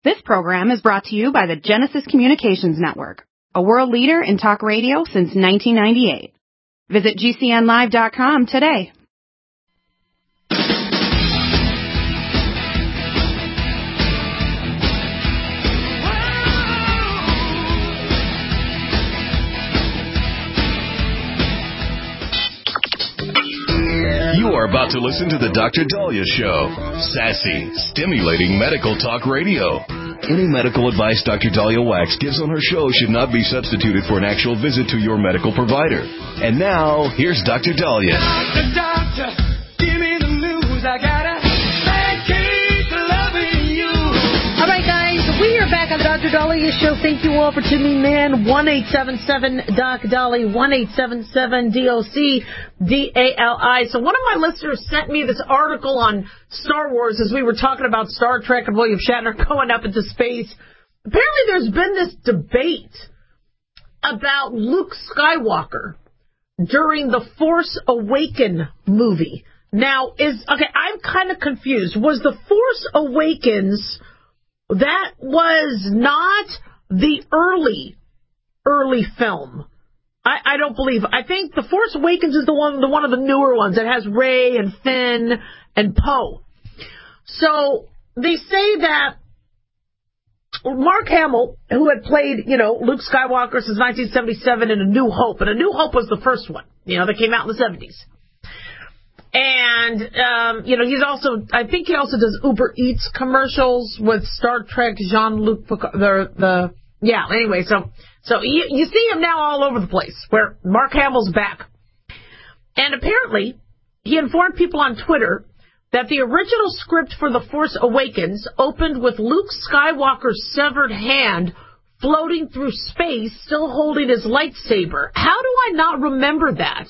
This program is brought to you by the Genesis Communications Network, a world leader in talk radio since 1998. Visit GCNlive.com today. You are about to listen to the Dr. Daliah Show. Sassy, stimulating medical talk radio. Any medical advice Dr. Daliah Wax gives on her show should not be substituted for an actual visit to your medical provider. And now, here's Dr. Daliah. Doctor, give me the news. I got a bad case of loving you. All right, guys, we are back on the Dr. Daliah Show. Thank you all for tuning in. 1-877-DOC-DALI, 1-877-DOC-DALI. So one of my listeners sent me this article on Star Wars as we were talking about Star Trek and William Shatner going up into space. Apparently there's been this debate about Luke Skywalker during the Force Awakens movie. Now, I'm kind of confused. Was the Force Awakens... That was not the early film. I don't believe. I think The Force Awakens is the one of the newer ones that has Rey and Finn and Poe. So they say that Mark Hamill, who had played, Luke Skywalker since 1977 in A New Hope, and A New Hope was the first one, that came out in the 70s. And, he's also, I think he also does Uber Eats commercials with Star Trek, Jean-Luc Picard, anyway, so you see him now all over the place, where Mark Hamill's back. And apparently, he informed people on Twitter that the original script for The Force Awakens opened with Luke Skywalker's severed hand floating through space, still holding his lightsaber. How do I not remember that?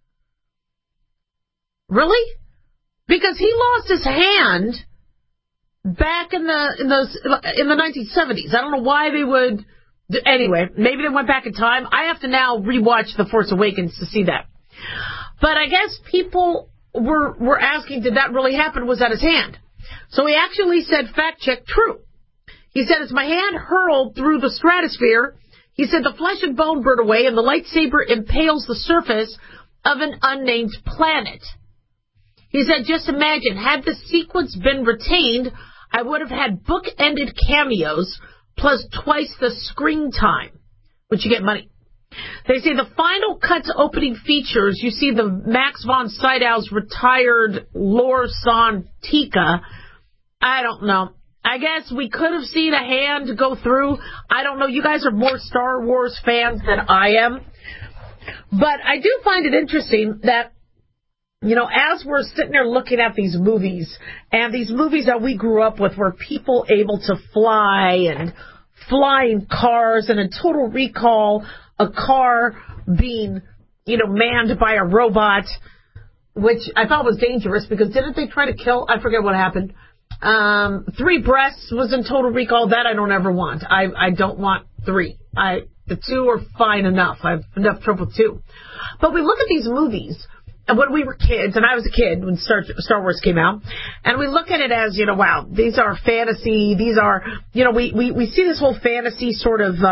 Really? Because he lost his hand back in the 1970s. I don't know why they would. Anyway, maybe they went back in time. I have to now rewatch The Force Awakens to see that. But I guess people were asking, did that really happen? Was that his hand? So he actually said, fact check, true. He said, as my hand hurled through the stratosphere, he said the flesh and bone burn away and the lightsaber impales the surface of an unnamed planet. He said, just imagine, had the sequence been retained, I would have had book-ended cameos plus twice the screen time, which you get money. They say the final cut's opening features, you see the Max von Sydow's retired Lor San Tekka. I don't know. I guess we could have seen a hand go through. I don't know. You guys are more Star Wars fans than I am. But I do find it interesting that, as we're sitting there looking at these movies, and these movies that we grew up with were people able to fly and flying cars, and in Total Recall, a car being, manned by a robot, which I thought was dangerous because didn't they try to kill? I forget what happened. 3 breasts was in Total Recall. That I don't ever want. I don't want 3. The 2 are fine enough. I have enough trouble with 2. But we look at these movies. And when we were kids, and I was a kid when Star Wars came out, and we look at it as, wow, these are fantasy, these are, we see this whole fantasy sort of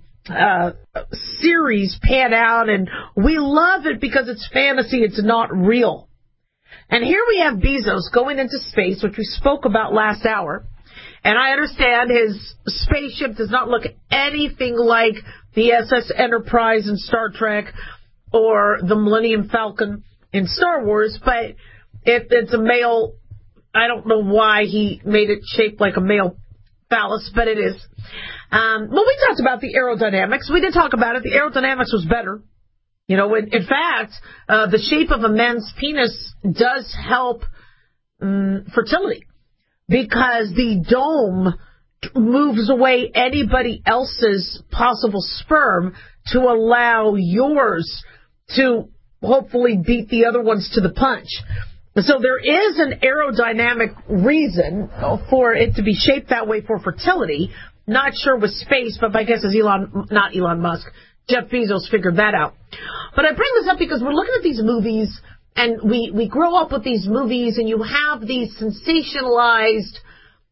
series pan out, and we love it because it's fantasy, it's not real. And here we have Bezos going into space, which we spoke about last hour, and I understand his spaceship does not look anything like the SS Enterprise in Star Trek or the Millennium Falcon in Star Wars, but it's a male. I don't know why he made it shaped like a male phallus, but it is. Well, we talked about the aerodynamics. We did talk about it. The aerodynamics was better. In fact, the shape of a man's penis does help fertility because the dome moves away anybody else's possible sperm to allow yours to hopefully beat the other ones to the punch. So there is an aerodynamic reason for it to be shaped that way for fertility. Not sure with space, but my guess is not Elon Musk, Jeff Bezos figured that out. But I bring this up because we're looking at these movies, and we grow up with these movies, and you have these sensationalized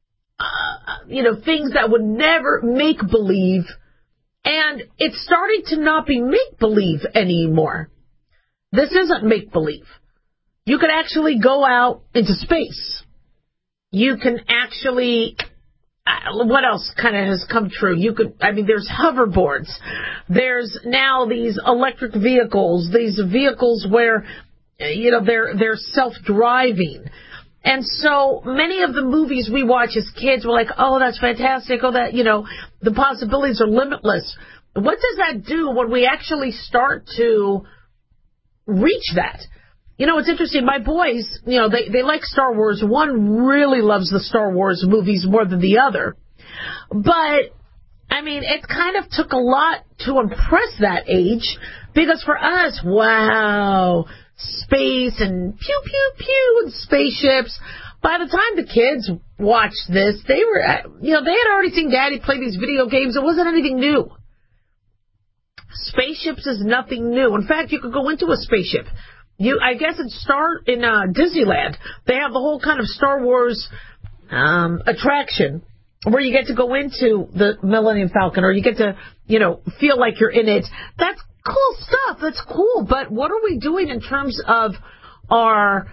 things that would never make believe. And it's starting to not be make believe anymore. This isn't make believe. You can actually go out into space. You can actually, what else kind of has come true? There's hoverboards. There's now these electric vehicles, these vehicles where, they're self-driving. And so many of the movies we watch as kids were like, oh, that's fantastic. Oh, that, the possibilities are limitless. What does that do when we actually start to reach that? It's interesting. My boys, they like Star Wars. One really loves the Star Wars movies more than the other. But, it kind of took a lot to impress that age because for us, wow, space and pew, pew, pew and spaceships. By the time the kids watched this, they were, they had already seen Daddy play these video games. It wasn't anything new. Spaceships is nothing new. In fact, you could go into a spaceship. I guess in Disneyland, they have the whole kind of Star Wars attraction where you get to go into the Millennium Falcon or you get to, feel like you're in it. That's cool stuff. That's cool. But what are we doing in terms of our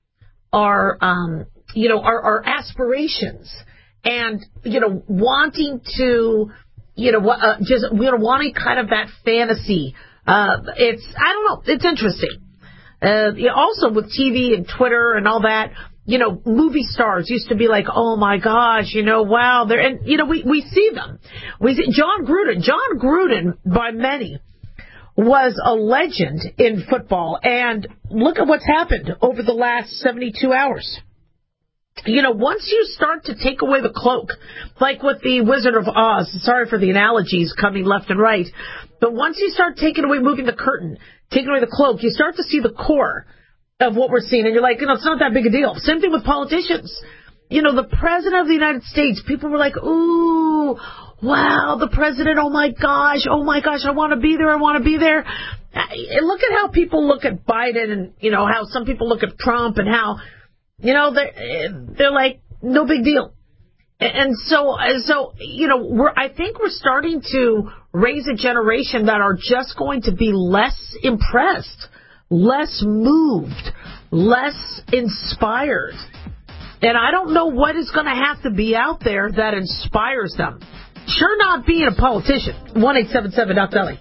aspirations and, wanting to, wanting kind of that fantasy. I don't know. It's interesting. Also with TV and Twitter and all that, movie stars used to be like, oh my gosh, wow, we see them. We see John Gruden by many was a legend in football, and look at what's happened over the last 72 hours. Once you start to take away the cloak, like with the Wizard of Oz, sorry for the analogies coming left and right, but once you start moving the curtain, taking away the cloak, you start to see the core of what we're seeing, and you're like, it's not that big a deal. Same thing with politicians. The President of the United States, people were like, ooh, wow, the President, oh my gosh, I want to be there, And look at how people look at Biden and, how some people look at Trump and how, they're like, no big deal. And so, I think we're starting to raise a generation that are just going to be less impressed, less moved, less inspired. And I don't know what is going to have to be out there that inspires them. Sure not being a politician. 1-877-DOC-BELLY.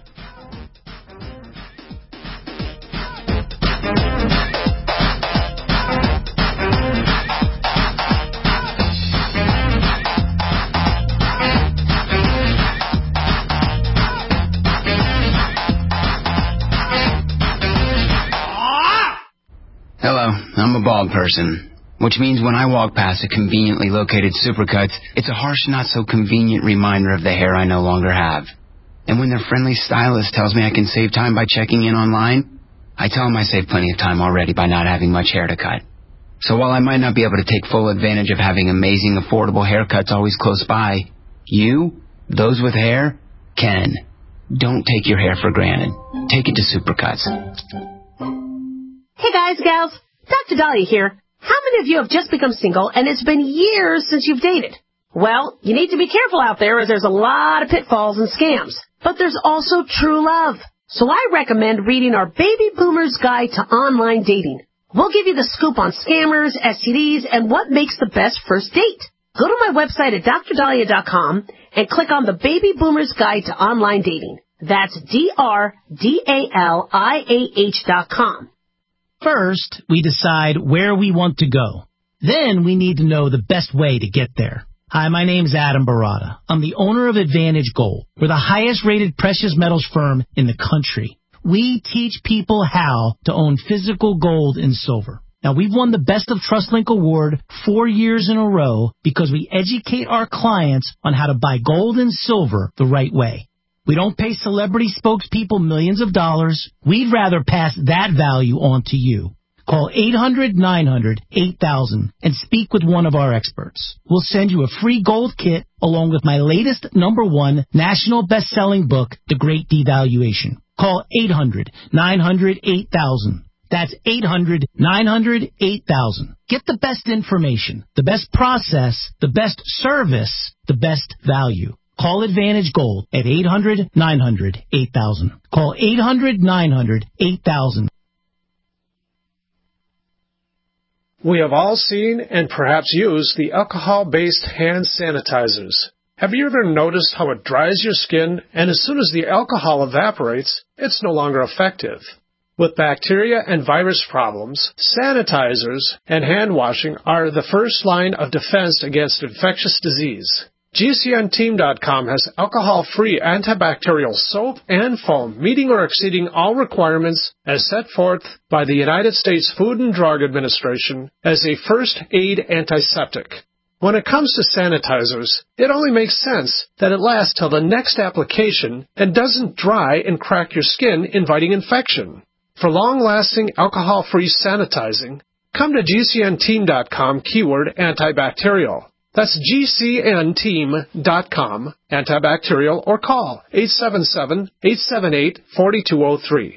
Hello, I'm a bald person, which means when I walk past a conveniently located Supercuts, it's a harsh, not-so-convenient reminder of the hair I no longer have. And when their friendly stylist tells me I can save time by checking in online, I tell them I saved plenty of time already by not having much hair to cut. So while I might not be able to take full advantage of having amazing, affordable haircuts always close by, you, those with hair, can. Don't take your hair for granted. Take it to Supercuts. Hey guys, gals, Dr. Dahlia here. How many of you have just become single and it's been years since you've dated? Well, you need to be careful out there as there's a lot of pitfalls and scams. But there's also true love. So I recommend reading our Baby Boomer's Guide to Online Dating. We'll give you the scoop on scammers, STDs, and what makes the best first date. Go to my website at drdahlia.com and click on the Baby Boomer's Guide to Online Dating. That's DRDALIAH.com. First, we decide where we want to go. Then we need to know the best way to get there. Hi, my name's Adam Barada. I'm the owner of Advantage Gold. We're the highest-rated precious metals firm in the country. We teach people how to own physical gold and silver. Now, we've won the Best of TrustLink Award 4 years in a row because we educate our clients on how to buy gold and silver the right way. We don't pay celebrity spokespeople millions of dollars. We'd rather pass that value on to you. Call 800-900-8000 and speak with one of our experts. We'll send you a free gold kit along with my latest #1 national best-selling book, The Great Devaluation. Call 800-900-8000. That's 800-900-8000. Get the best information, the best process, the best service, the best value. Call Advantage Gold at 800-900-8000. Call 800-900-8000. We have all seen and perhaps used the alcohol-based hand sanitizers. Have you ever noticed how it dries your skin, and as soon as the alcohol evaporates, it's no longer effective? With bacteria and virus problems, sanitizers and hand washing are the first line of defense against infectious disease. GCNteam.com has alcohol-free antibacterial soap and foam meeting or exceeding all requirements as set forth by the United States Food and Drug Administration as a first aid antiseptic. When it comes to sanitizers, it only makes sense that it lasts till the next application and doesn't dry and crack your skin, inviting infection. For long-lasting alcohol-free sanitizing, come to GCNteam.com keyword antibacterial. That's GCNteam.com, antibacterial, or call 877-878-4203.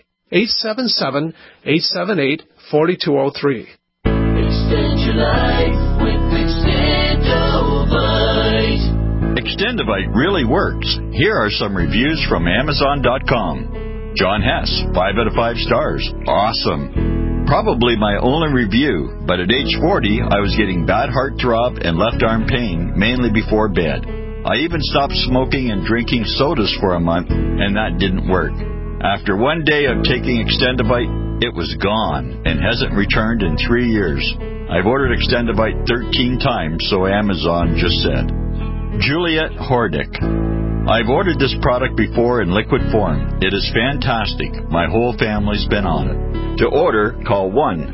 877-878-4203. Extend your life with Extendovite. Extendovite really works. Here are some reviews from Amazon.com. John Hess, 5 out of 5 stars. Awesome. Probably my only review, but at age 40, I was getting bad heartthrob and left arm pain, mainly before bed. I even stopped smoking and drinking sodas for a month, and that didn't work. After one day of taking Extendovite, it was gone and hasn't returned in 3 years. I've ordered Extendovite 13 times, so Amazon just said. Juliet Hordick. I've ordered this product before in liquid form. It is fantastic. My whole family's been on it. To order, call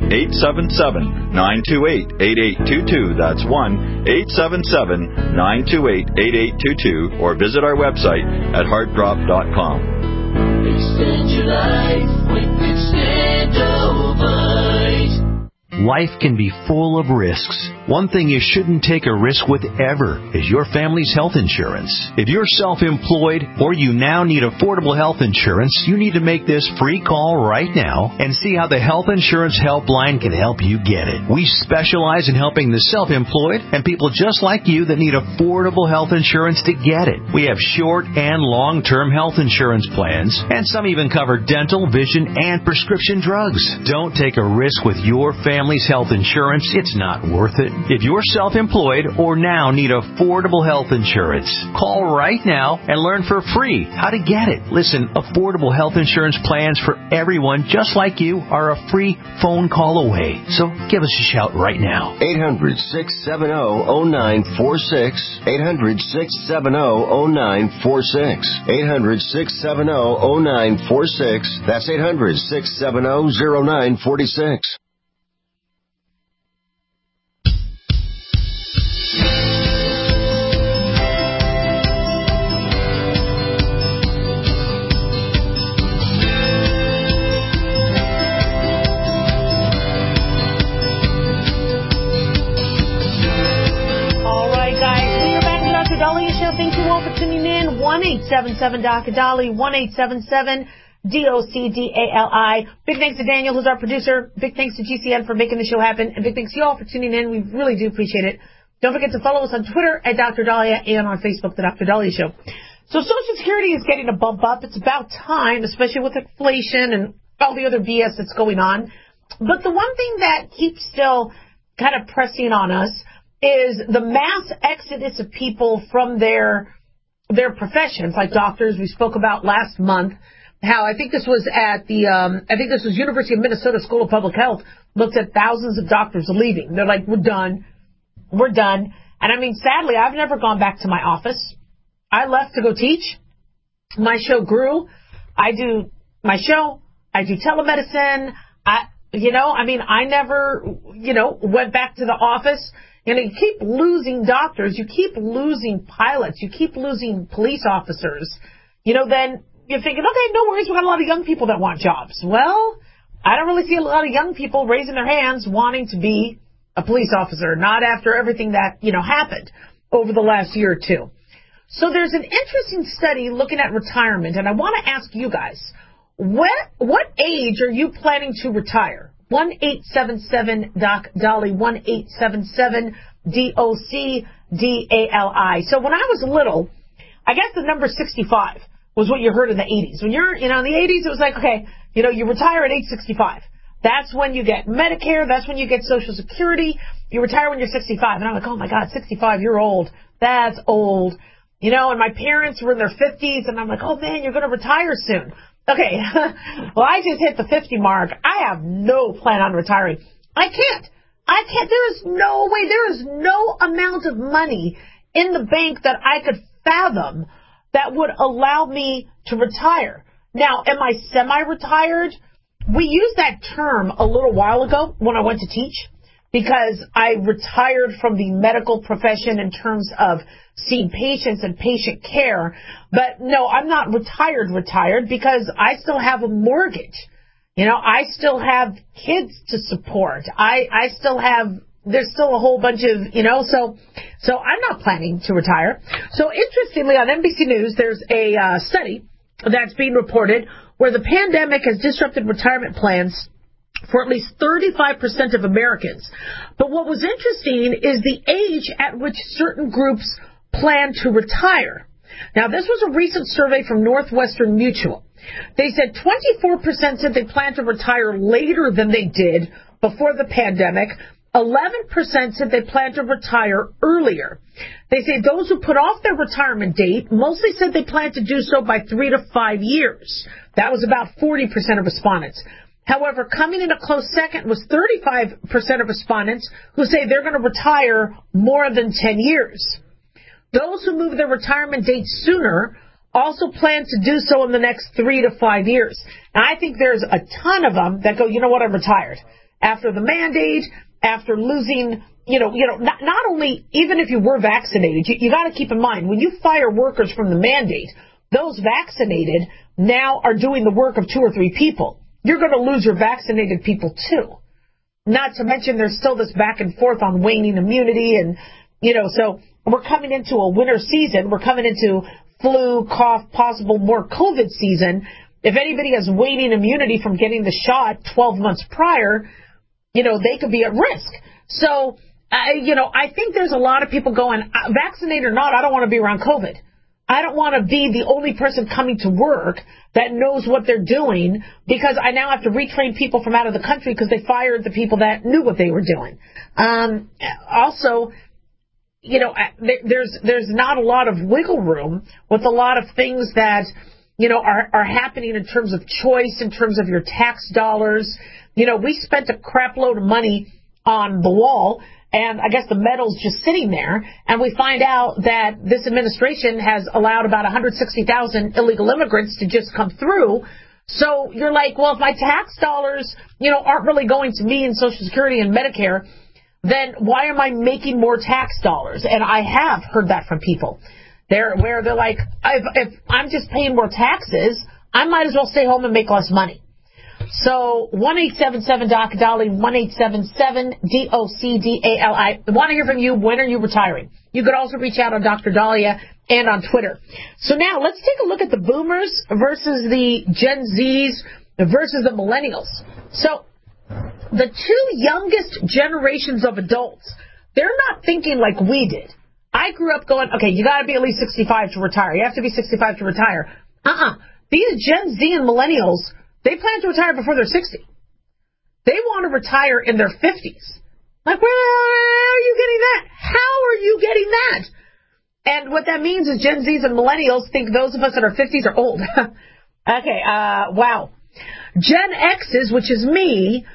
1-877-928-8822. That's 1-877-928-8822. Or visit our website at heartdrop.com. Extend your life with Extendovite. Life can be full of risks. One thing you shouldn't take a risk with ever is your family's health insurance. If you're self-employed or you now need affordable health insurance, you need to make this free call right now and see how the Health Insurance Helpline can help you get it. We specialize in helping the self-employed and people just like you that need affordable health insurance to get it. We have short and long-term health insurance plans, and some even cover dental, vision, and prescription drugs. Don't take a risk with your family's health insurance. It's not worth it. If you're self-employed or now need affordable health insurance, call right now and learn for free how to get it. Listen, affordable health insurance plans for everyone just like you are a free phone call away. So give us a shout right now. 800-670-0946. 800-670-0946. 800-670-0946. That's 800-670-0946. Thank you all for tuning in. 1-877-DOC-A-DOLLY, 1-877-DOCDALI. Big thanks to Daniel, who's our producer. Big thanks to GCN for making the show happen. And big thanks to you all for tuning in. We really do appreciate it. Don't forget to follow us on Twitter at Dr. Dahlia and on Facebook, The Dr. Dahlia Show. So Social Security is getting a bump up. It's about time, especially with inflation and all the other BS that's going on. But the one thing that keeps still kind of pressing on us is the mass exodus of people from their professions, like doctors. We spoke about last month how I think this was at the University of Minnesota School of Public Health, looked at thousands of doctors leaving. They're like, we're done. And I mean, sadly, I've never gone back to my office. I left to go teach. My show grew. I do my show. I do telemedicine. I never, went back to the office. You keep losing doctors, you keep losing pilots, you keep losing police officers. Then you're thinking, okay, no worries, we've got a lot of young people that want jobs. Well, I don't really see a lot of young people raising their hands wanting to be a police officer, not after everything that, happened over the last year or two. So there's an interesting study looking at retirement, and I want to ask you guys, what age are you planning to retire? 1-877-DOC-DOLLY, 1-877-DOC-DALI. So when I was little, I guess the number 65 was what you heard in the 80s. When you're, in the 80s, it was like, okay, you retire at age 65. That's when you get Medicare. That's when you get Social Security. You retire when you're 65. And I'm like, oh, my God, 65, you're old. That's old. And my parents were in their 50s, and I'm like, oh, man, you're going to retire soon. Okay, well, I just hit the 50 mark. I have no plan on retiring. I can't. There is no way. There is no amount of money in the bank that I could fathom that would allow me to retire. Now, am I semi-retired? We used that term a little while ago when I went to teach, because I retired from the medical profession in terms of seeing patients and patient care. But no, I'm not retired because I still have a mortgage. I still have kids to support. I still have, there's still a whole bunch of, so I'm not planning to retire. So interestingly, on NBC News, there's a study that's being reported where the pandemic has disrupted retirement plans for at least 35% of Americans. But what was interesting is the age at which certain groups plan to retire. Now, this was a recent survey from Northwestern Mutual. They said 24% said they plan to retire later than they did before the pandemic. 11% said they plan to retire earlier. They say those who put off their retirement date mostly said they plan to do so by 3 to 5 years. That was about 40% of respondents. However, coming in a close second was 35% of respondents who say they're going to retire more than 10 years. Those who move their retirement date sooner also plan to do so in the next 3 to 5 years. And I think there's a ton of them that go, you know what, I'm retired. After the mandate, after losing, not only, even if you were vaccinated, you got to keep in mind, when you fire workers from the mandate, those vaccinated now are doing the work of 2 or 3 people. You're going to lose your vaccinated people too. Not to mention there's still this back and forth on waning immunity, and, so we're coming into a winter season. We're coming into flu, cough, possible more COVID season. If anybody has waning immunity from getting the shot 12 months prior, they could be at risk. So, I think there's a lot of people going, vaccinated or not, I don't want to be around COVID. I don't want to be the only person coming to work that knows what they're doing, because I now have to retrain people from out of the country because they fired the people that knew what they were doing. Also, there's not a lot of wiggle room with a lot of things that, are happening in terms of choice, in terms of your tax dollars. We spent a crap load of money on the wall, and I guess the metal's just sitting there, and we find out that this administration has allowed about 160,000 illegal immigrants to just come through. So you're like, well, if my tax dollars, aren't really going to me in Social Security and Medicare, then why am I making more tax dollars? And I have heard that from people. They're like, if I'm just paying more taxes, I might as well stay home and make less money. So 1-877-DOC-DOLLY, 1-877-DOC-DALI. I want to hear from you. When are you retiring? You could also reach out on Dr. Dahlia and on Twitter. So now let's take a look at the boomers versus the Gen Zs versus the millennials. So the 2 youngest generations of adults, they're not thinking like we did. I grew up going, okay, you got to be at least 65 to retire. You have to be 65 to retire. These Gen Z and millennials, they plan to retire before they're 60. They want to retire in their 50s. Like, where are you getting that? How are you getting that? And what that means is Gen Zs and millennials think those of us in our 50s are old. Okay, wow. Gen X's, which is me,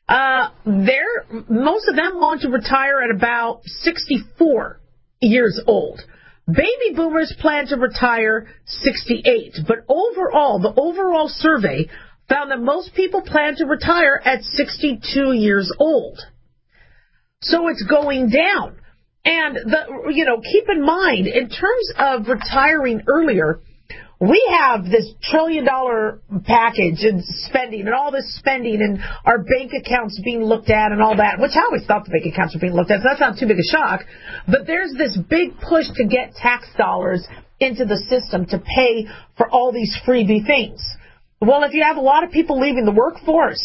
most of them want to retire at about 64 years old. Baby boomers plan to retire 68. But overall, the overall survey found that most people plan to retire at 62 years old. So it's going down. And, keep in mind, in terms of retiring earlier, we have this $1 trillion package and spending and all this spending and our bank accounts being looked at and all that, which I always thought the bank accounts were being looked at, so that's not too big a shock. But there's this big push to get tax dollars into the system to pay for all these freebie things. Well, if you have a lot of people leaving the workforce,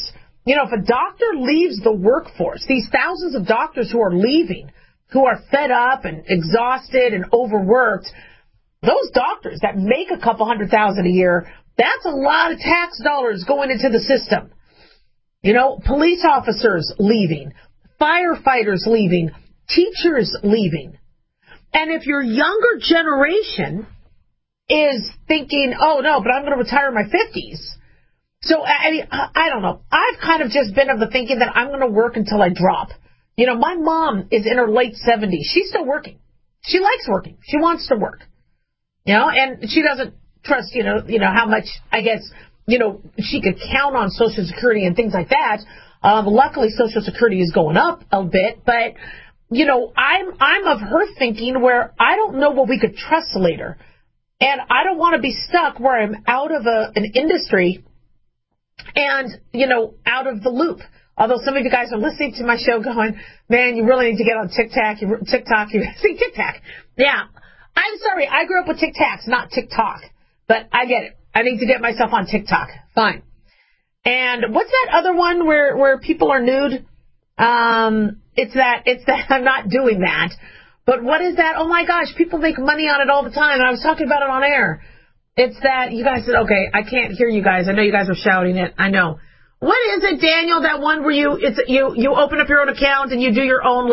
If a doctor leaves the workforce, these thousands of doctors who are leaving, who are fed up and exhausted and overworked, those doctors that make a couple $100,000 a year, that's a lot of tax dollars going into the system. Police officers leaving, firefighters leaving, teachers leaving. And if your younger generation is thinking, oh, no, but I'm going to retire in my 50s. So, I don't know. I've kind of just been of the thinking that I'm going to work until I drop. My mom is in her late 70s. She's still working. She likes working. She wants to work. And she doesn't trust, how much, I guess, she could count on Social Security and things like that. Luckily, Social Security is going up a bit, but, I'm of her thinking where I don't know what we could trust later. And I don't want to be stuck where I'm out of an industry and, out of the loop. Although some of you guys are listening to my show going, man, you really need to get on TikTok. See, TikTok. Yeah. I'm sorry. I grew up with TikToks, not TikTok. But I get it. I need to get myself on TikTok. Fine. And what's that other one where people are nude? It's that I'm not doing that. But what is that? Oh my gosh, people make money on it all the time. And I was talking about it on air. It's that you guys said, okay, I can't hear you guys. I know you guys are shouting it. I know. What is it, Daniel? That one where you open up your own account and you do your own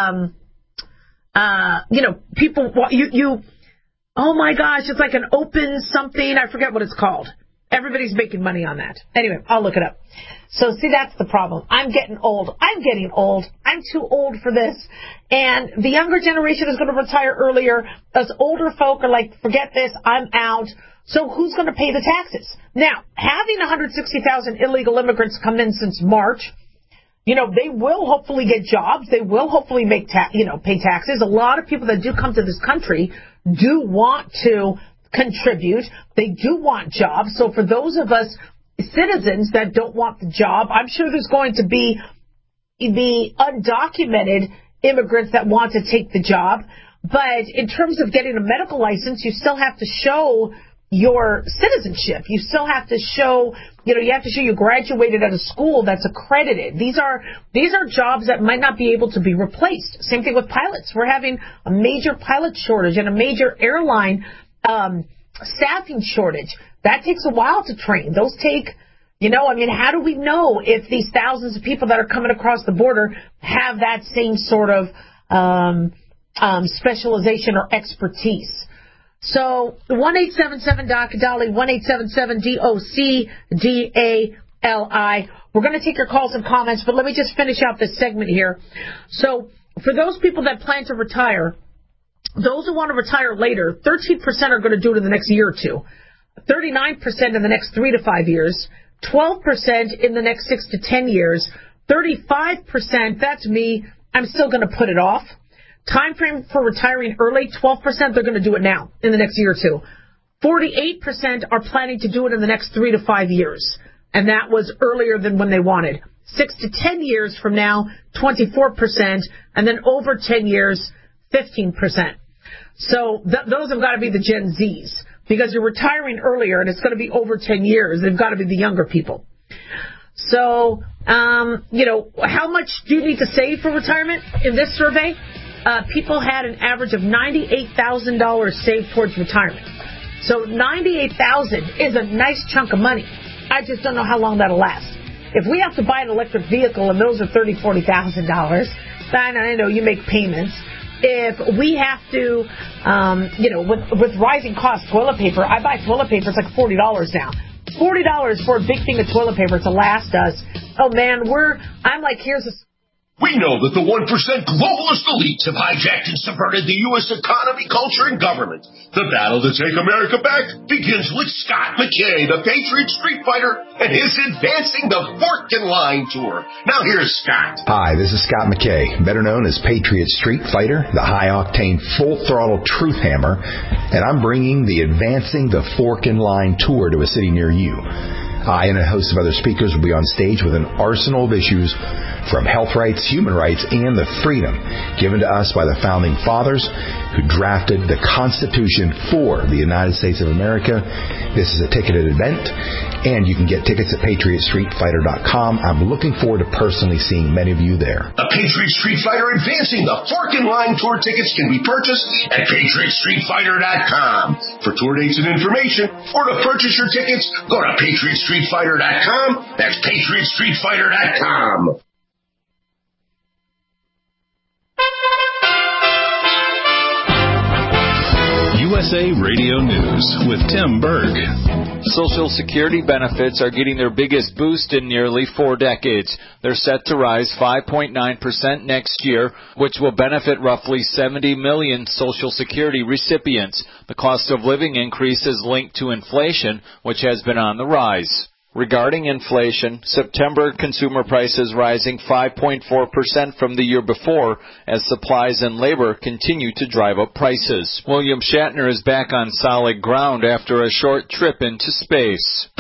people oh my gosh, it's like an open something. I forget what it's called. Everybody's making money on that. Anyway, I'll look it up. So, see, that's the problem. I'm getting old. I'm too old for this. And the younger generation is going to retire earlier. Us older folk are like, forget this, I'm out. So who's going to pay the taxes? Now, having 160,000 illegal immigrants come in since March, they will hopefully get jobs. They will hopefully pay taxes. A lot of people that do come to this country do want to contribute. They do want jobs. So for those of us citizens that don't want the job, I'm sure there's going to be the undocumented immigrants that want to take the job. But in terms of getting a medical license, you still have to show your citizenship. You still have to show, you have to show you graduated at a school that's accredited. These are jobs that might not be able to be replaced. Same thing with pilots. We're having a major pilot shortage and a major airline staffing shortage. That takes a while to train. Those take, how do we know if these thousands of people that are coming across the border have that same sort of specialization or expertise? So 1-877-DOC-DOLLY, 1-877-DOC-DALI. We're going to take your calls and comments, but let me just finish out this segment here. So for those people that plan to retire, those who want to retire later, 13% are going to do it in the next year or two, 39% in the next 3 to 5 years, 12% in the next 6 to 10 years, 35%, that's me, I'm still going to put it off. Time frame for retiring early, 12%, they're going to do it now in the next year or two. 48% are planning to do it in the next 3 to 5 years. And that was earlier than when they wanted. 6 to 10 years from now, 24%. And then over 10 years, 15%. So those have got to be the Gen Zs. Because you're retiring earlier and it's going to be over 10 years. They've got to be the younger people. So, how much do you need to save for retirement in this survey? People had an average of $98,000 saved towards retirement. So $98,000 is a nice chunk of money. I just don't know how long that'll last. If we have to buy an electric vehicle and those are $30,000, $40,000, I know you make payments. If we have to, with rising costs, toilet paper, I buy toilet paper, it's like $40 now. $40 for a big thing of toilet paper to last us. Oh man, I'm like, here's a... We know that the 1% globalist elites have hijacked and subverted the U.S. economy, culture, and government. The battle to take America back begins with Scott McKay, the Patriot Street Fighter, and his Advancing the Fork in Line tour. Now here's Scott. Hi, this is Scott McKay, better known as Patriot Street Fighter, the high-octane, full-throttle truth hammer, and I'm bringing the Advancing the Fork in Line tour to a city near you. I and a host of other speakers will be on stage with an arsenal of issues from health rights, human rights, and the freedom given to us by the Founding Fathers, who drafted the Constitution for the United States of America. This is a ticketed event, and you can get tickets at PatriotStreetFighter.com. I'm looking forward to personally seeing many of you there. The Patriot Street Fighter Advancing the Fork and Line Tour tickets can be purchased at PatriotStreetFighter.com. For tour dates and information, or to purchase your tickets, go to PatriotStreetFighter.com. That's PatriotStreetFighter.com. USA Radio News with Tim Berg. Social Security benefits are getting their biggest boost in nearly 4 decades. They're set to rise 5.9% next year, which will benefit roughly 70 million Social Security recipients. The cost of living increase is linked to inflation, which has been on the rise. Regarding inflation, September consumer prices rising 5.4% from the year before as supplies and labor continue to drive up prices. William Shatner is back on solid ground after a short trip into space.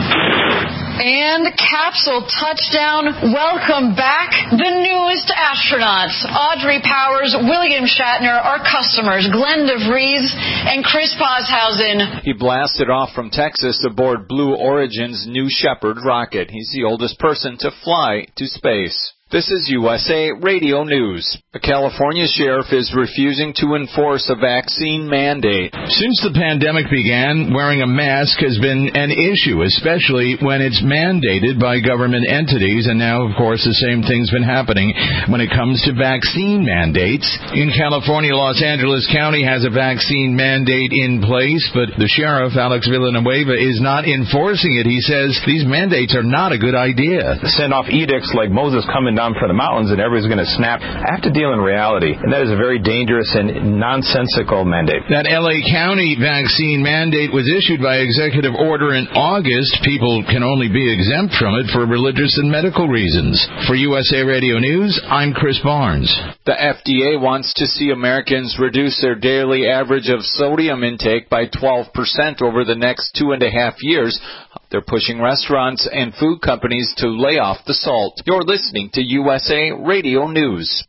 And capsule touchdown. Welcome back, the newest astronauts. Audrey Powers, William Shatner, our customers, Glenn DeVries, and Chris Poshausen. He blasted off from Texas aboard Blue Origin's New Shepard rocket. He's the oldest person to fly to space. This is USA Radio News. A California sheriff is refusing to enforce a vaccine mandate. Since the pandemic began, wearing a mask has been an issue, especially when it's mandated by government entities. And now, of course, the same thing's been happening when it comes to vaccine mandates. In California, Los Angeles County has a vaccine mandate in place, but the sheriff, Alex Villanueva, is not enforcing it. He says these mandates are not a good idea. Send off edicts like Moses coming down from the mountains and everybody's going to snap. I have to deal in reality, and that is a very dangerous and nonsensical mandate. That L.A. County vaccine mandate was issued by executive order in August. People can only be exempt from it for religious and medical reasons. For USA Radio News, I'm Chris Barnes. The FDA wants to see Americans reduce their daily average of sodium intake by 12% over the next 2.5 years. They're pushing restaurants and food companies to lay off the salt. You're listening to USA Radio News.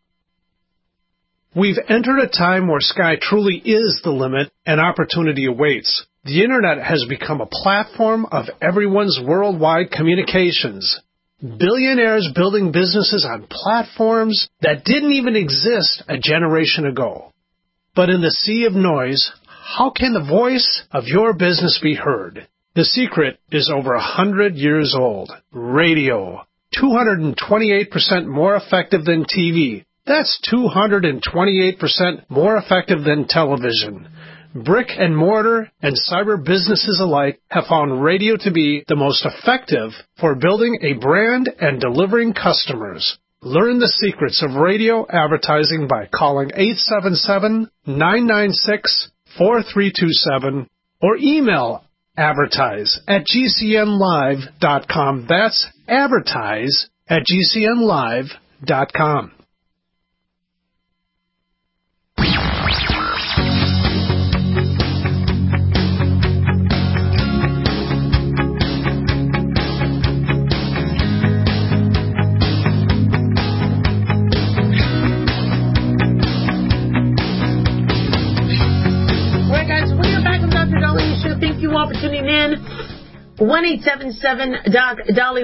We've entered a time where sky truly is the limit and opportunity awaits. The Internet has become a platform of everyone's worldwide communications. Billionaires building businesses on platforms that didn't even exist a generation ago. But in the sea of noise, how can the voice of your business be heard? The secret is over 100 years old. Radio. 228% more effective than TV. That's 228% more effective than television. Brick and mortar and cyber businesses alike have found radio to be the most effective for building a brand and delivering customers. Learn the secrets of radio advertising by calling 877-996-4327 or email advertise@gcnlive.com. That's advertise@gcnlive.com. Thank you all for tuning in. 1-877-DOC-DOLLY,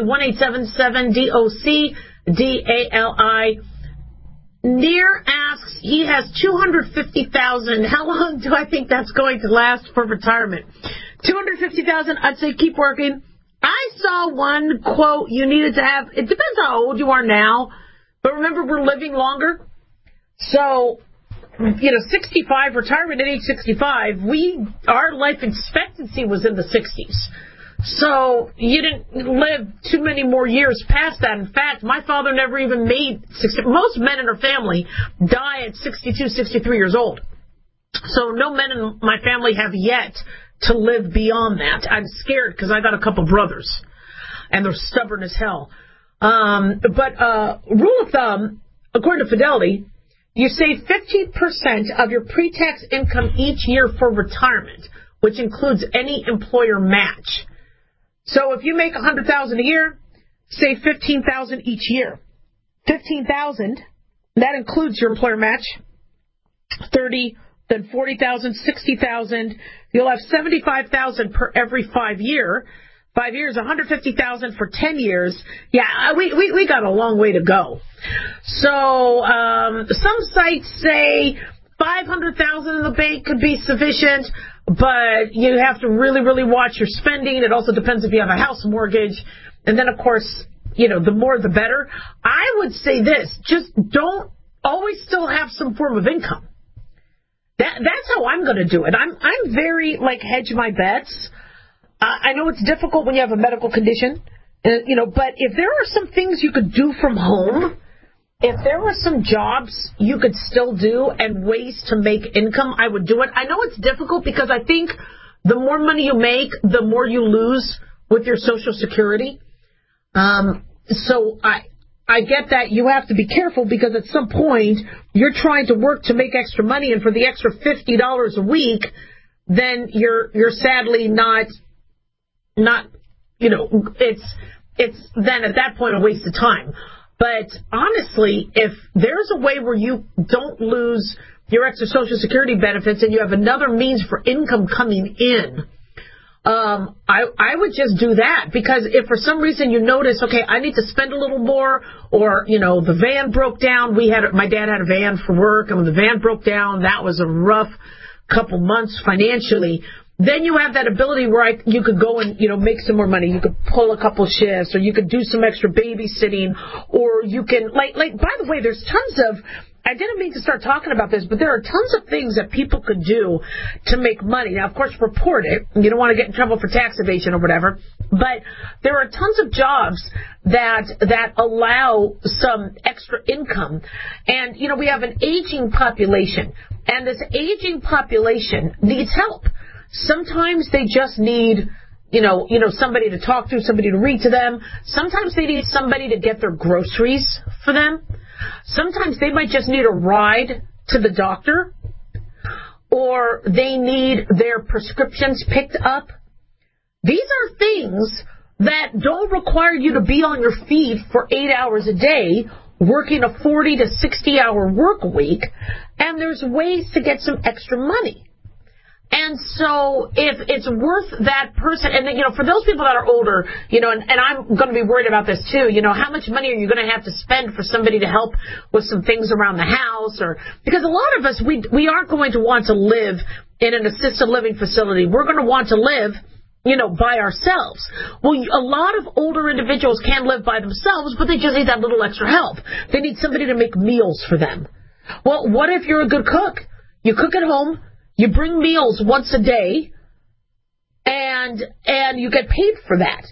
1-877-DOC-DALI. Near asks, he has $250,000. How long do I think that's going to last for retirement? $250,000, I'd say keep working. I saw one quote you needed to have, it depends how old you are now, but remember we're living longer. So, 65, retirement at age 65, our life expectancy was in the 60s. So you didn't live too many more years past that. In fact, my father never even made 60. Most men in our family die at 62, 63 years old. So no men in my family have yet to live beyond that. I'm scared because I got a couple brothers, and they're stubborn as hell. But rule of thumb, according to Fidelity, you save 15% of your pre-tax income each year for retirement, which includes any employer match. So if you make $100,000 a year, save $15,000 each year. $15,000, that includes your employer match, $30 then 40,000, 60,000. You'll have 75,000 per every 5 years, 150,000 for 10 years. Yeah, we got a long way to go. So some sites say 500,000 in the bank could be sufficient, but you have to really, really watch your spending. It also depends if you have a house mortgage. And then, of course, the more the better. I would say this, just don't always still have some form of income. That's how I'm going to do it. I'm very, hedge my bets. I know it's difficult when you have a medical condition, but if there are some things you could do from home, if there were some jobs you could still do and ways to make income, I would do it. I know it's difficult because I think the more money you make, the more you lose with your Social Security. So I get that you have to be careful because at some point you're trying to work to make extra money, and for the extra $50 a week, then you're sadly not it's then at that point a waste of time. But honestly, if there's a way where you don't lose your extra Social Security benefits and you have another means for income coming in, I would just do that, because if for some reason you notice, okay, I need to spend a little more, or, the van broke down. My dad had a van for work, and when the van broke down, that was a rough couple months financially. Then you have that ability where you could go and, make some more money. You could pull a couple shifts, or you could do some extra babysitting, or you can, by the way, there's tons of, I didn't mean to start talking about this, but there are tons of things that people could do to make money. Now, of course, report it. You don't want to get in trouble for tax evasion or whatever. But there are tons of jobs that allow some extra income. And, we have an aging population. And this aging population needs help. Sometimes they just need, somebody to talk to, somebody to read to them. Sometimes they need somebody to get their groceries for them. Sometimes they might just need a ride to the doctor, or they need their prescriptions picked up. These are things that don't require you to be on your feet for 8 hours a day, working a 40 to 60-hour work week, and there's ways to get some extra money. And so if it's worth that person, and for those people that are older, and I'm going to be worried about this too, how much money are you going to have to spend for somebody to help with some things around the house? Or because a lot of us, we aren't going to want to live in an assisted living facility. We're going to want to live, by ourselves. Well, a lot of older individuals can live by themselves, but they just need that little extra help. They need somebody to make meals for them. Well, what if you're a good cook? You cook at home. You bring meals once a day, and you get paid for that.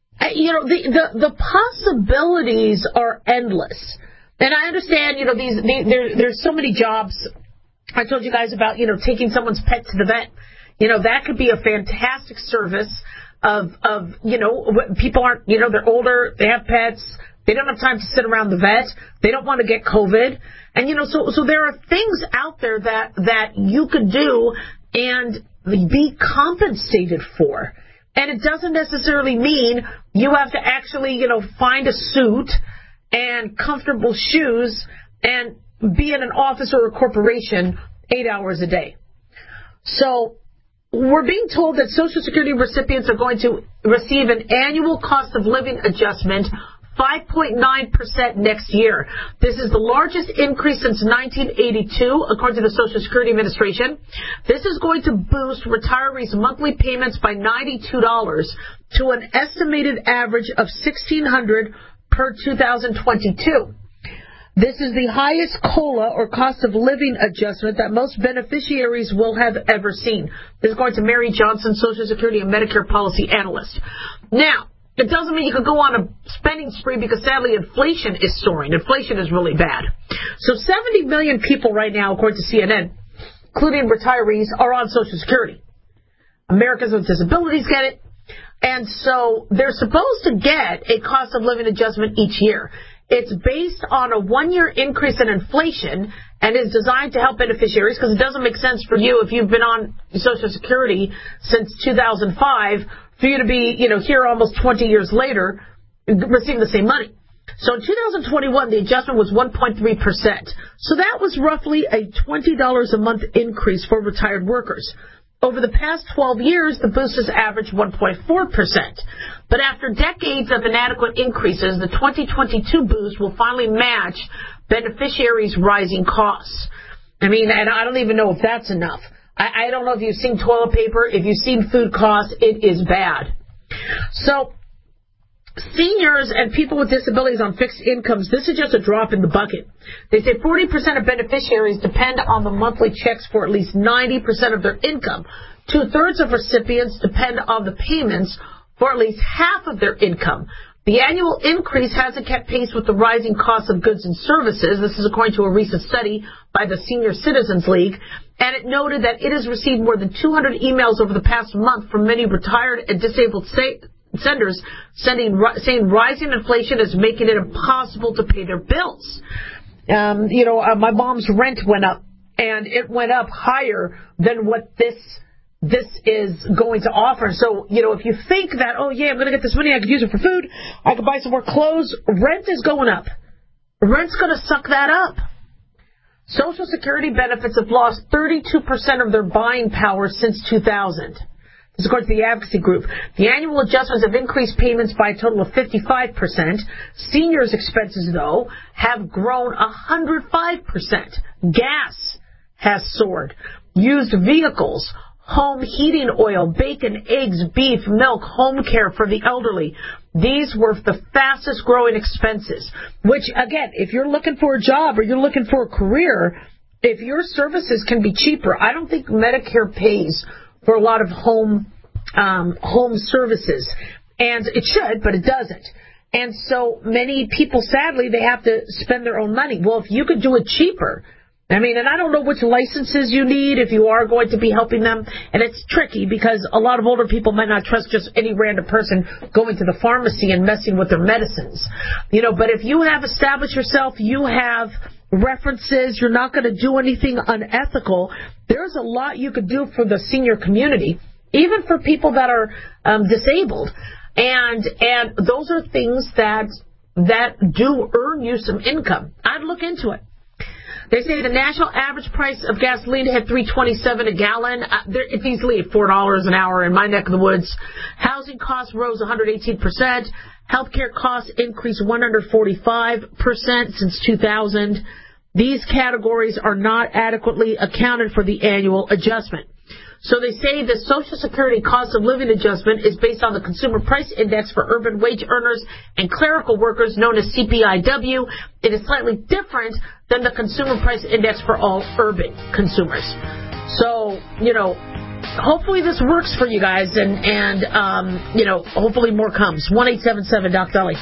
The possibilities are endless. And I understand, there's so many jobs. I told you guys about, taking someone's pet to the vet. That could be a fantastic service of people aren't, they're older, they have pets, they don't have time to sit around the vet, they don't want to get COVID. And, so there are things out there that you could do and be compensated for. And it doesn't necessarily mean you have to actually, find a suit and comfortable shoes and be in an office or a corporation 8 hours a day. So we're being told that Social Security recipients are going to receive an annual cost of living adjustment 5.9% next year. This is the largest increase since 1982, according to the Social Security Administration. This is going to boost retirees' monthly payments by $92 to an estimated average of $1,600 per 2022. This is the highest COLA, or cost of living adjustment, that most beneficiaries will have ever seen. This is going to Mary Johnson, Social Security and Medicare policy analyst. Now, it doesn't mean you could go on a spending spree, because sadly inflation is soaring. Inflation is really bad. So 70 million people right now, according to CNN, including retirees, are on Social Security. Americans with disabilities get it. And so they're supposed to get a cost of living adjustment each year. It's based on a 1-year increase in inflation and is designed to help beneficiaries, because it doesn't make sense for you, if you've been on Social Security since 2005, for you to be, here almost 20 years later, receiving the same money. So in 2021, the adjustment was 1.3%. So that was roughly a $20 a month increase for retired workers. Over the past 12 years, the boost has averaged 1.4%. But after decades of inadequate increases, the 2022 boost will finally match beneficiaries' rising costs. I mean, and I don't even know if that's enough. I don't know if you've seen toilet paper. If you've seen food costs, it is bad. So seniors and people with disabilities on fixed incomes, this is just a drop in the bucket. They say 40% of beneficiaries depend on the monthly checks for at least 90% of their income. 2/3 of recipients depend on the payments for at least half of their income. The annual increase hasn't kept pace with the rising cost of goods and services. This is according to a recent study by the Senior Citizens League. And it noted that it has received more than 200 emails over the past month from many retired and disabled senders saying rising inflation is making it impossible to pay their bills. My mom's rent went up, and it went up higher than what this is going to offer. So, if you think that, I'm going to get this money, I could use it for food, I could buy some more clothes, rent is going up. Rent's going to suck that up. Social Security benefits have lost 32% of their buying power since 2000. This is according to the advocacy group. The annual adjustments have increased payments by a total of 55%. Seniors' expenses, though, have grown 105%. Gas has soared. Used vehicles, home heating oil, bacon, eggs, beef, milk, home care for the elderly. These were the fastest growing expenses, which, again, if you're looking for a job or you're looking for a career, if your services can be cheaper, I don't think Medicare pays for a lot of home services. And it should, but it doesn't. And so many people, sadly, they have to spend their own money. Well, if you could do it cheaper, and I don't know which licenses you need if you are going to be helping them. And it's tricky because a lot of older people might not trust just any random person going to the pharmacy and messing with their medicines. But if you have established yourself, you have references, you're not going to do anything unethical, there's a lot you could do for the senior community, even for people that are disabled. And those are things that do earn you some income. I'd look into it. They say the national average price of gasoline hit $3.27 a gallon. It's easily $4 an hour in my neck of the woods. Housing costs rose 118%. Healthcare costs increased 145% since 2000. These categories are not adequately accounted for the annual adjustment. So they say the Social Security cost of living adjustment is based on the Consumer Price Index for urban wage earners and clerical workers, known as CPIW. It is slightly different than the Consumer Price Index for all urban consumers. So, hopefully this works for you guys, and hopefully more comes. 1-877-DOC-DOLLY.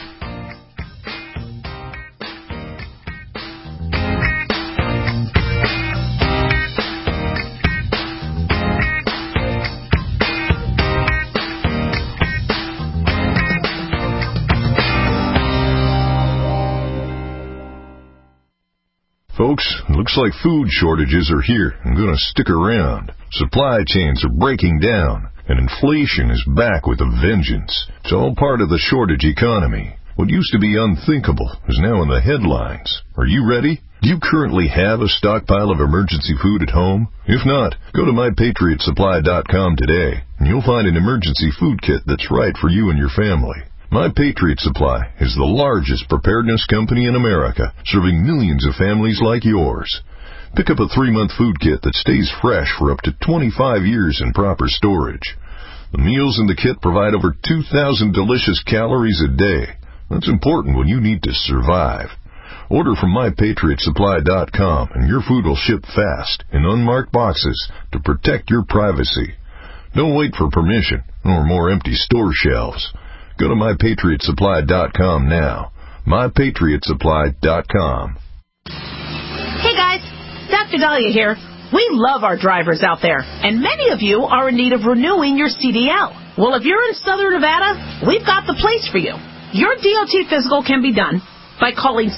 Folks, looks like food shortages are here and going to stick around. Supply chains are breaking down, and inflation is back with a vengeance. It's all part of the shortage economy. What used to be unthinkable is now in the headlines. Are you ready? Do you currently have a stockpile of emergency food at home? If not, go to MyPatriotSupply.com today, and you'll find an emergency food kit that's right for you and your family. My Patriot Supply is the largest preparedness company in America, serving millions of families like yours. Pick up a 3-month food kit that stays fresh for up to 25 years in proper storage. The meals in the kit provide over 2,000 delicious calories a day. That's important when you need to survive. Order from MyPatriotSupply.com and your food will ship fast in unmarked boxes to protect your privacy. Don't wait for permission or more empty store shelves. Go to MyPatriotSupply.com now. MyPatriotSupply.com. Hey guys, Dr. Dahlia here. We love our drivers out there, and many of you are in need of renewing your CDL. Well, if you're in Southern Nevada, we've got the place for you. Your DOT physical can be done by calling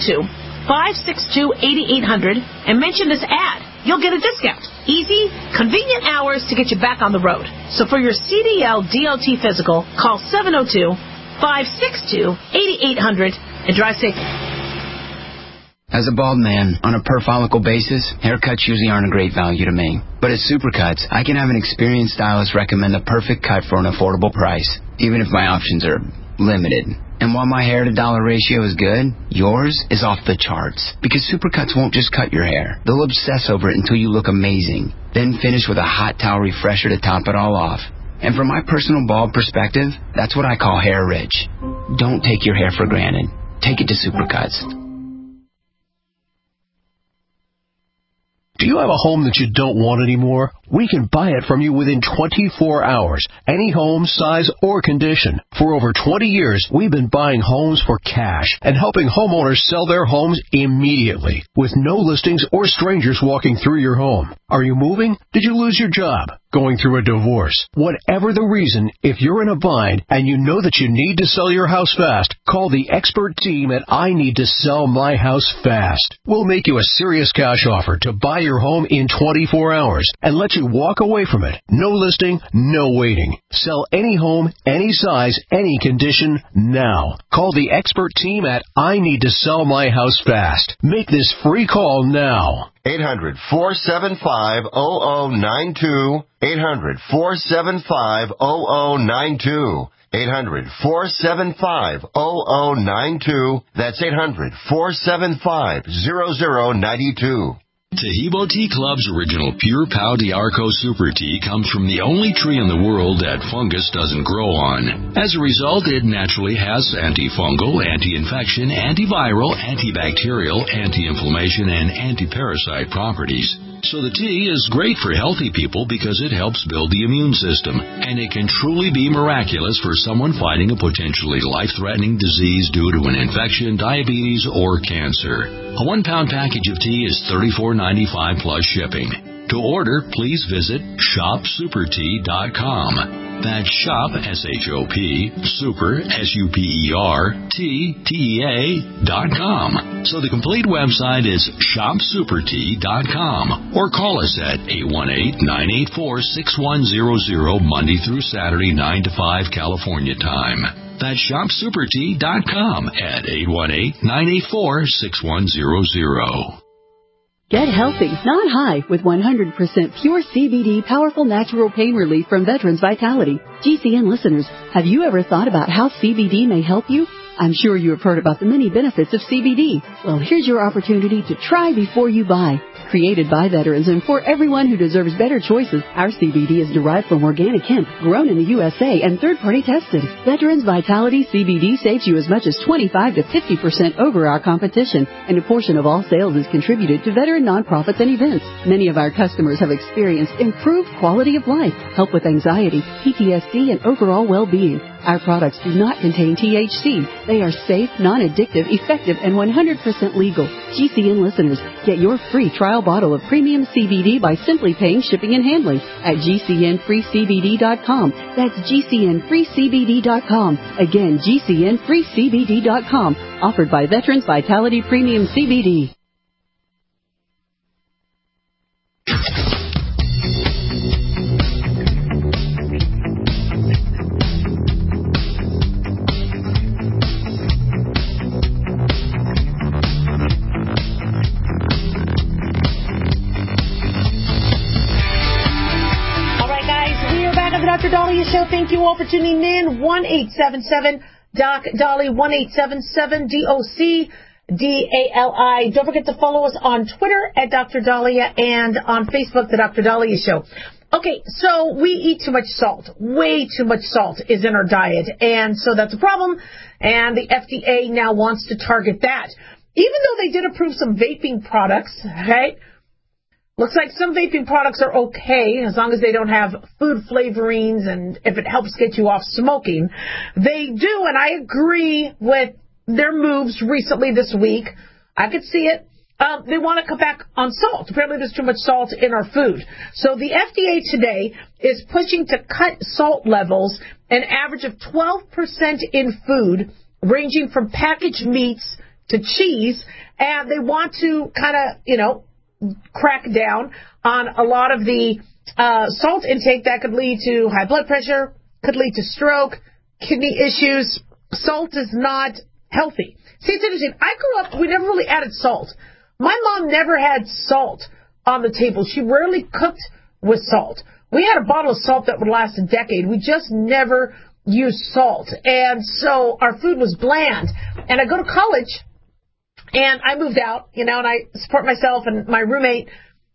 702-562-8800 and mention this ad. You'll get a discount. Easy, convenient hours to get you back on the road. So for your CDL DOT physical, call 702-562-8800 and drive safe. As a bald man, on a per-follicle basis, haircuts usually aren't a great value to me. But at Supercuts, I can have an experienced stylist recommend the perfect cut for an affordable price, even if my options are limited. And while my hair-to-dollar ratio is good, yours is off the charts. Because Supercuts won't just cut your hair. They'll obsess over it until you look amazing. Then finish with a hot towel refresher to top it all off. And from my personal bald perspective, that's what I call hair rich. Don't take your hair for granted. Take it to Supercuts. Do you have a home that you don't want anymore? We can buy it from you within 24 hours. Any home, size, or condition. For over 20 years, we've been buying homes for cash and helping homeowners sell their homes immediately with no listings or strangers walking through your home. Are you moving? Did you lose your job? Going through a divorce? Whatever the reason, if you're in a bind and you know that you need to sell your house fast, call the expert team at I Need to Sell My House Fast. We'll make you a serious cash offer to buy your home in 24 hours and let you walk away from it. No listing, no waiting. Sell any home, any size, any condition, now. Call the expert team at I Need to Sell My House Fast. Make this free call now. 800-475-0092. 800-475-0092. 800-475-0092. That's 800-475-0092. Tahibo Tea Club's original Pure Pau d'Arco Super Tea comes from the only tree in the world that fungus doesn't grow on. As a result, it naturally has antifungal, anti-infection, antiviral, antibacterial, anti-inflammation, and anti-parasite properties. So the tea is great for healthy people because it helps build the immune system, and it can truly be miraculous for someone fighting a potentially life-threatening disease due to an infection, diabetes, or cancer. A 1-pound package of tea is $34.95 plus shipping. To order, please visit shopsupertea.com. That's shop, S-H-O-P, super, S-U-P-E-R, T-T-E-A.com. So the complete website is shopsupertea.com. Or call us at 818-984-6100 Monday through Saturday, 9 to 5 California time. That's shopsupertea.com at 818-984-6100. Get healthy, not high, with 100% pure CBD powerful natural pain relief from Veterans Vitality. GCN listeners, have you ever thought about how CBD may help you? I'm sure you have heard about the many benefits of CBD. Well, here's your opportunity to try before you buy. Created by veterans and for everyone who deserves better choices, our CBD is derived from organic hemp, grown in the USA, and third-party tested. Veterans Vitality CBD saves you as much as 25 to 50% over our competition, and a portion of all sales is contributed to veteran nonprofits and events. Many of our customers have experienced improved quality of life, help with anxiety, PTSD, and overall well-being. Our products do not contain THC. They are safe, non-addictive, effective, and 100% legal. GCN listeners, get your free trial bottle of premium CBD by simply paying shipping and handling at GCNFreeCBD.com. That's GCNFreeCBD.com. Again, GCNFreeCBD.com. Offered by Veterans Vitality Premium CBD. Dr. Dahlia Show. Thank you all for tuning in. 1-877-DOC-DALI, 1-877-DOC-DALI. Don't forget to follow us on Twitter at Dr. Dahlia and on Facebook, The Dr. Dahlia Show. Okay, so we eat too much salt. Way too much salt is in our diet, and so that's a problem, and the FDA now wants to target that. Even though they did approve some vaping products, right? Looks like some vaping products are okay as long as they don't have food flavorings and if it helps get you off smoking. They do, and I agree with their moves recently this week. I could see it. They want to cut back on salt. Apparently there's too much salt in our food. So the FDA today is pushing to cut salt levels an average of 12% in food, ranging from packaged meats to cheese, and they want to kind of, crack down on a lot of the salt intake that could lead to high blood pressure, could lead to stroke, kidney issues. Salt is not healthy. See, it's interesting. I grew up, we never really added salt. My mom never had salt on the table. She rarely cooked with salt. We had a bottle of salt that would last a decade. We just never used salt. And so our food was bland. And I go to college, and I moved out, and I support myself and my roommate.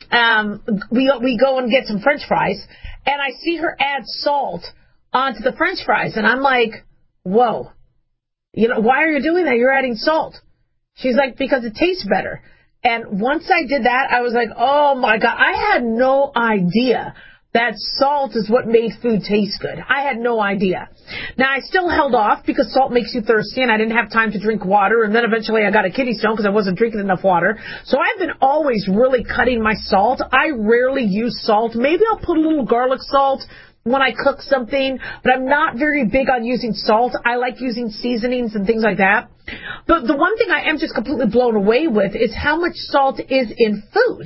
We go and get some French fries, and I see her add salt onto the French fries. And I'm like, whoa, why are you doing that? You're adding salt. She's like, because it tastes better. And once I did that, I was like, oh, my God. I had no idea that salt is what made food taste good. I had no idea. Now, I still held off because salt makes you thirsty, and I didn't have time to drink water. And then eventually I got a kidney stone because I wasn't drinking enough water. So I've been always really cutting my salt. I rarely use salt. Maybe I'll put a little garlic salt when I cook something, but I'm not very big on using salt. I like using seasonings and things like that. But the one thing I am just completely blown away with is how much salt is in food.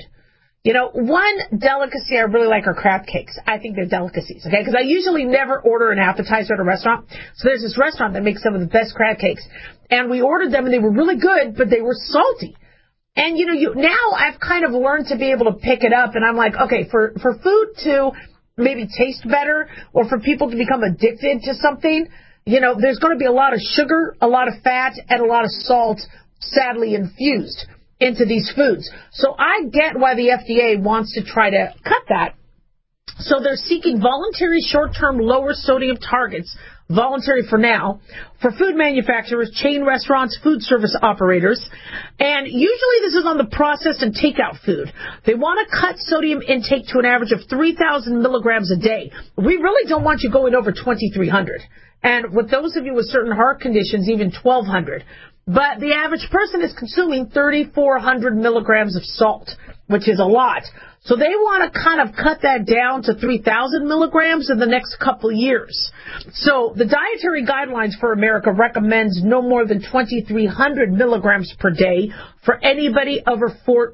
One delicacy I really like are crab cakes. I think they're delicacies, okay? Because I usually never order an appetizer at a restaurant. So there's this restaurant that makes some of the best crab cakes. And we ordered them, and they were really good, but they were salty. And, now I've kind of learned to be able to pick it up. And I'm like, okay, for food to maybe taste better, or for people to become addicted to something, there's going to be a lot of sugar, a lot of fat, and a lot of salt, sadly, infused into these foods. So I get why the FDA wants to try to cut that. So they're seeking voluntary short-term lower sodium targets, voluntary for now, for food manufacturers, chain restaurants, food service operators. And usually this is on the processed and takeout food. They want to cut sodium intake to an average of 3,000 milligrams a day. We really don't want you going over 2,300. And with those of you with certain heart conditions, even 1,200. But the average person is consuming 3,400 milligrams of salt, which is a lot. So they want to kind of cut that down to 3,000 milligrams in the next couple years. So the dietary guidelines for America recommends no more than 2,300 milligrams per day for anybody over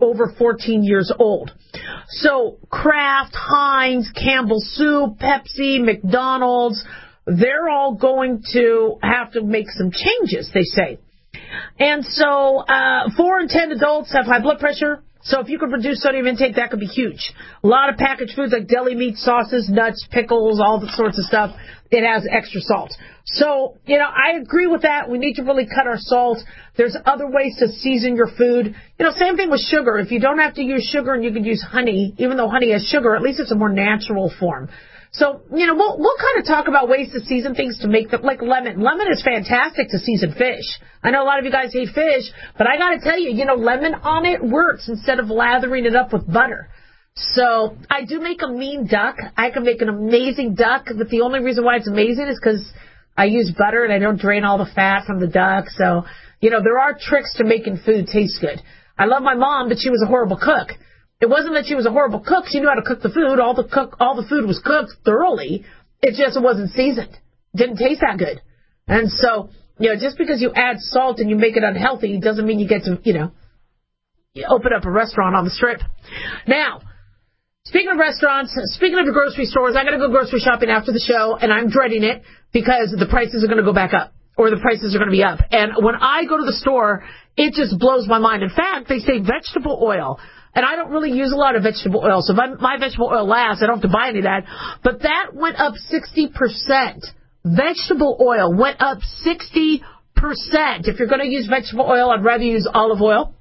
14 years old. So Kraft, Heinz, Campbell's Soup, Pepsi, McDonald's, they're all going to have to make some changes, they say. And so 4 in 10 adults have high blood pressure. So if you could reduce sodium intake, that could be huge. A lot of packaged foods like deli meat, sauces, nuts, pickles, all the sorts of stuff, it has extra salt. So, I agree with that. We need to really cut our salt. There's other ways to season your food. Same thing with sugar. If you don't have to use sugar and you could use honey, even though honey has sugar, at least it's a more natural form. So, we'll kind of talk about ways to season things to make them, like lemon. Lemon is fantastic to season fish. I know a lot of you guys hate fish, but I got to tell you, lemon on it works instead of lathering it up with butter. So, I do make a mean duck. I can make an amazing duck, but the only reason why it's amazing is because I use butter and I don't drain all the fat from the duck. So, there are tricks to making food taste good. I love my mom, but she was a horrible cook. It wasn't that she was a horrible cook. She knew how to cook the food. All the food was cooked thoroughly. It just wasn't seasoned. Didn't taste that good. And so, just because you add salt and you make it unhealthy doesn't mean you get to, you open up a restaurant on the strip. Now, speaking of restaurants, speaking of the grocery stores, I got to go grocery shopping after the show, and I'm dreading it because the prices are going to go back up, or the prices are going to be up. And when I go to the store, it just blows my mind. In fact, they say vegetable oil. And I don't really use a lot of vegetable oil, so if my vegetable oil lasts, I don't have to buy any of that. But that went up 60%. Vegetable oil went up 60%. If you're going to use vegetable oil, I'd rather use olive oil.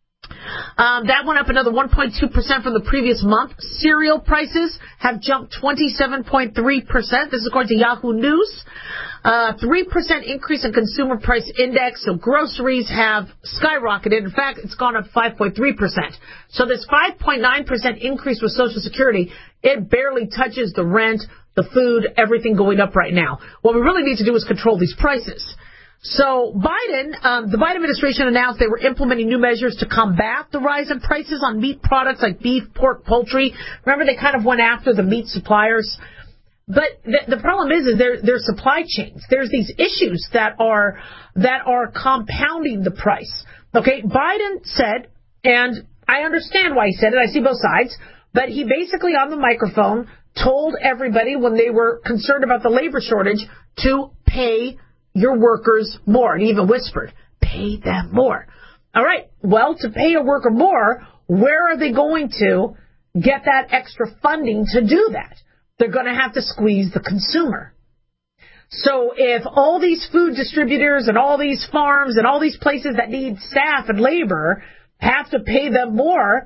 That went up another 1.2% from the previous month. Cereal prices have jumped 27.3%. This is according to Yahoo News. 3% increase in consumer price index, so groceries have skyrocketed. In fact, it's gone up 5.3%. So this 5.9% increase with Social Security, it barely touches the rent, the food, everything going up right now. What we really need to do is control these prices. So the Biden administration announced they were implementing new measures to combat the rise in prices on meat products like beef, pork, poultry. Remember, they kind of went after the meat suppliers. But the problem is there's supply chains. There's these issues that are compounding the price. Okay, Biden said, and I understand why he said it. I see both sides. But he basically on the microphone told everybody when they were concerned about the labor shortage to pay your workers more. And even whispered, pay them more. All right, well, to pay a worker more, where are they going to get that extra funding to do that? They're going to have to squeeze the consumer. So if all these food distributors and all these farms and all these places that need staff and labor have to pay them more,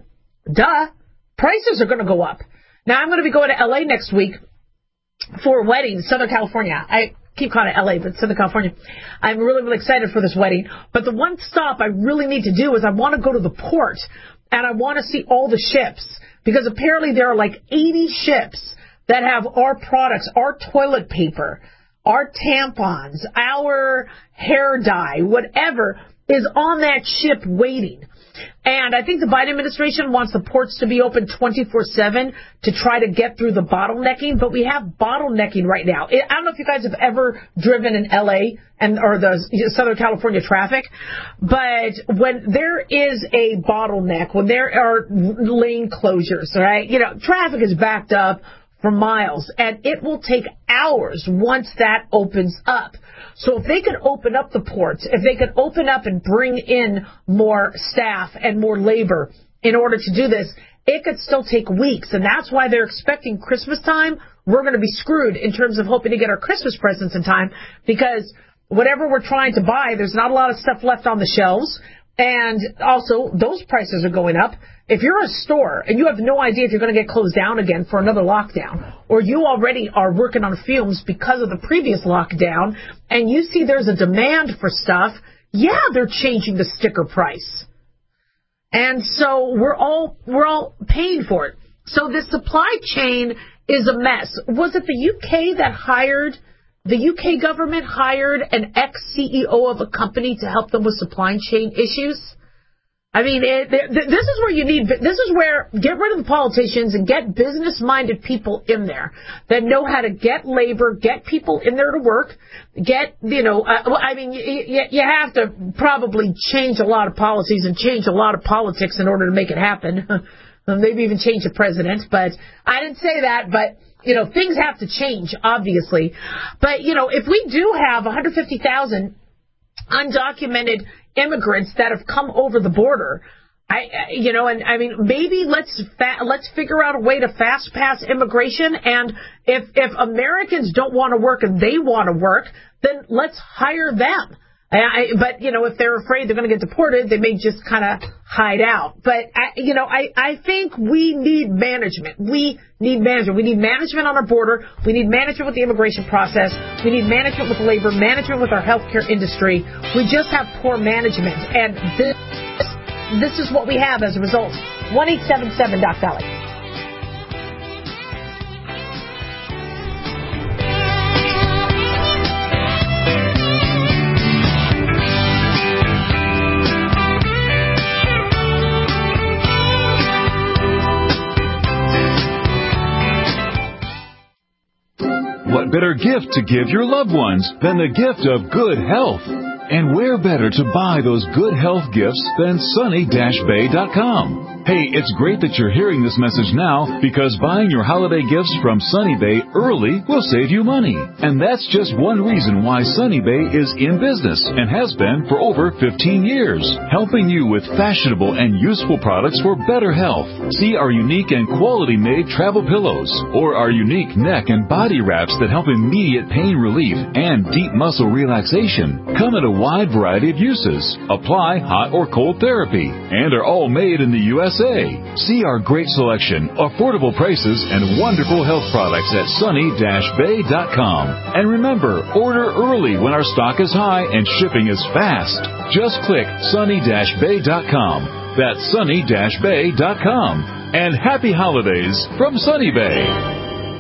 prices are going to go up. Now, I'm going to be going to L.A. next week for a wedding in Southern California. I keep calling it L.A., but Southern California. I'm really, really excited for this wedding. But the one stop I really need to do is I want to go to the port, and I want to see all the ships, because apparently there are like 80 ships that have our products, our toilet paper, our tampons, our hair dye, whatever is on that ship waiting. And I think the Biden administration wants the ports to be open 24/7 to try to get through the bottlenecking, but we have bottlenecking right now. I don't know if you guys have ever driven in L.A. or the Southern California traffic, but when there is a bottleneck, when there are lane closures, right, traffic is backed up for miles, and it will take hours once that opens up. So if they could open up the ports, if they could open up and bring in more staff and more labor in order to do this, it could still take weeks. And that's why they're expecting Christmas time. We're going to be screwed in terms of hoping to get our Christmas presents in time, because whatever we're trying to buy, there's not a lot of stuff left on the shelves. And also, those prices are going up. If you're a store and you have no idea if you're going to get closed down again for another lockdown, or you already are working on fumes because of the previous lockdown, and you see there's a demand for stuff, they're changing the sticker price. And so we're all paying for it. So this supply chain is a mess. Was it the UK that hired... The UK government hired an ex-CEO of a company to help them with supply chain issues? I mean, this is where get rid of the politicians and get business-minded people in there that know how to get labor, get people in there to work, you have to probably change a lot of policies and change a lot of politics in order to make it happen. Maybe even change the president, but I didn't say that, but... things have to change, obviously. But, if we do have 150,000 undocumented immigrants that have come over the border, maybe let's figure out a way to fast pass immigration. And if Americans don't want to work and they want to work, then let's hire them. But if they're afraid they're going to get deported, they may just kind of hide out. But, I think we need management. We need management on our border. We need management with the immigration process. We need management with labor, management with our healthcare industry. We just have poor management. And this is what we have as a result. 1-877-DOC-DOLLY. What better gift to give your loved ones than the gift of good health? And where better to buy those good health gifts than Sunny-Bay.com? Hey, it's great that you're hearing this message now, because buying your holiday gifts from Sunny Bay early will save you money. And that's just one reason why Sunny Bay is in business and has been for over 15 years, helping you with fashionable and useful products for better health. See our unique and quality-made travel pillows, or our unique neck and body wraps that help immediate pain relief and deep muscle relaxation. Come in a wide variety of uses, apply hot or cold therapy, and are all made in the USA. See our great selection, affordable prices, and wonderful health products at Sunny-Bay.com. And remember, order early when our stock is high and shipping is fast. Just click Sunny-Bay.com. That's Sunny-Bay.com. And happy holidays from Sunny Bay.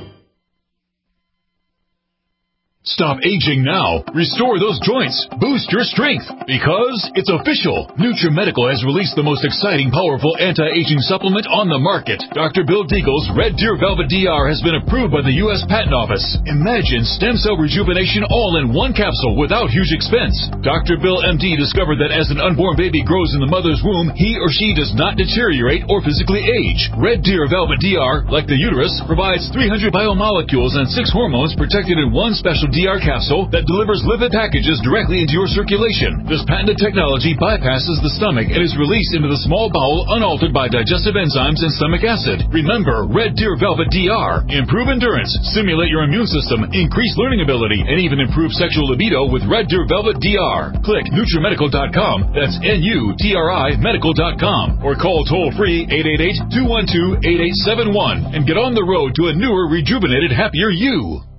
Stop aging now. Restore those joints. Boost your strength. Because it's official. NutriMedical has released the most exciting, powerful anti-aging supplement on the market. Dr. Bill Deagle's Red Deer Velvet DR has been approved by the U.S. Patent Office. Imagine stem cell rejuvenation all in one capsule without huge expense. Dr. Bill MD discovered that as an unborn baby grows in the mother's womb, he or she does not deteriorate or physically age. Red Deer Velvet DR, like the uterus, provides 300 biomolecules and 6 hormones protected in one special DR capsule that delivers lipid packages directly into your circulation. This patented technology bypasses the stomach and is released into the small bowel unaltered by digestive enzymes and stomach acid. Remember, Red Deer Velvet DR. Improve endurance, stimulate your immune system, increase learning ability, and even improve sexual libido with Red Deer Velvet DR. Click NutriMedical.com. That's NUTRI Medical.com. Or call toll-free 888-212-8871 and get on the road to a newer, rejuvenated, happier you.